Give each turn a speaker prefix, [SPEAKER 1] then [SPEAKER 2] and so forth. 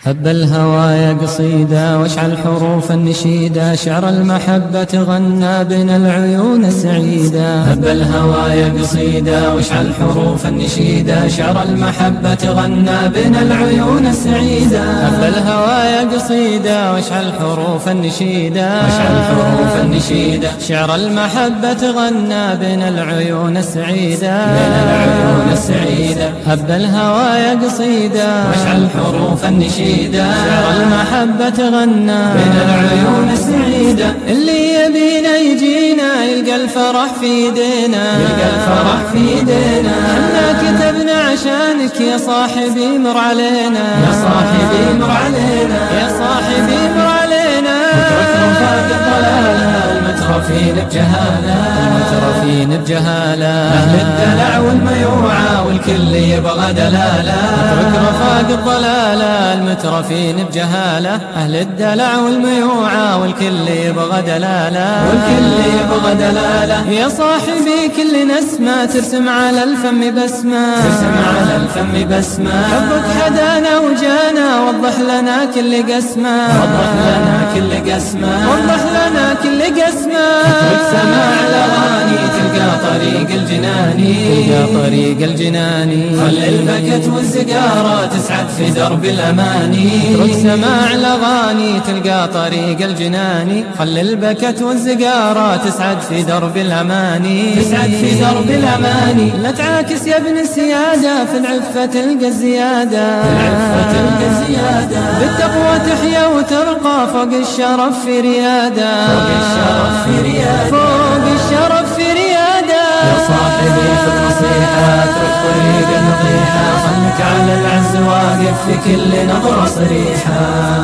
[SPEAKER 1] هب الهوايا قصيدة واشعل حروف النشيدة، شعر المحبة غنى بين العيون السعيدة.
[SPEAKER 2] هب الهوايا قصيدة واشعل حروف النشيدة، شعر المحبة غنى بين العيون السعيدة.
[SPEAKER 1] هب الهوايا قصيدة واشعل حروف النشيدة،
[SPEAKER 2] واشعل حروف النشيدة،
[SPEAKER 1] شعر المحبة غنى بين العيون السعيدة.
[SPEAKER 2] بين العيون السعيدة.
[SPEAKER 1] هب الهوايا قصيدة
[SPEAKER 2] واشعل حروف النشيدة،
[SPEAKER 1] شعر المحبة غنى
[SPEAKER 2] بين العيون السعيدة.
[SPEAKER 1] اللي يبينا يجينا يلقى الفرح في ايدينا،
[SPEAKER 2] يلقى الفرح في ايدينا.
[SPEAKER 1] حنا كتبنا عشانك يا صاحبي مر علينا،
[SPEAKER 2] يا صاحبي مر علينا،
[SPEAKER 1] يا صاحبي مر علينا.
[SPEAKER 2] اترك رفاق الضلالة المترفين بجهالة،
[SPEAKER 1] المترفين بجهالة.
[SPEAKER 2] أهل الدلع والميوعة والكل يبغى دلالة.
[SPEAKER 1] اترك رفاق الضلالة المترفين بجهالة، أهل الدلع والميوعة والكل يبغى دلالة،
[SPEAKER 2] والكل يبغى دلالة.
[SPEAKER 1] يا صاحبي كل نسمة ترسم على الفم بسمة،
[SPEAKER 2] ترسم على الفم بسمة.
[SPEAKER 1] حبك حدانا وجانا وضح لنا كل قسمة،
[SPEAKER 2] وضح لنا كل قسمة،
[SPEAKER 1] وضح لنا كل قسمة.
[SPEAKER 2] اترك سماع الأغاني تلقى طريق الجناني،
[SPEAKER 1] تلقى طريق الجناني.
[SPEAKER 2] خل البكت والزقارة تسعد في درب الأماني.
[SPEAKER 1] اترك سماع الأغاني تلقى طريق الجناني، خل البكت والزقارة تسعد في درب الأماني،
[SPEAKER 2] تسعد في درب الأماني.
[SPEAKER 1] لا تعاكس يا ابن السيادة في العفة تلقى الزيادة،
[SPEAKER 2] في العفة تلقى الزيادة.
[SPEAKER 1] بالتقوى تحيا وترقى فوق الشرف في ريادة،
[SPEAKER 2] فوق الشرف في ريادة،
[SPEAKER 1] فوق الشرف في ريادة.
[SPEAKER 2] يا صاحبي خذ نصيحة، اترك طريق النطيحة، خلك على العز واقف في كل نظرة صريحة.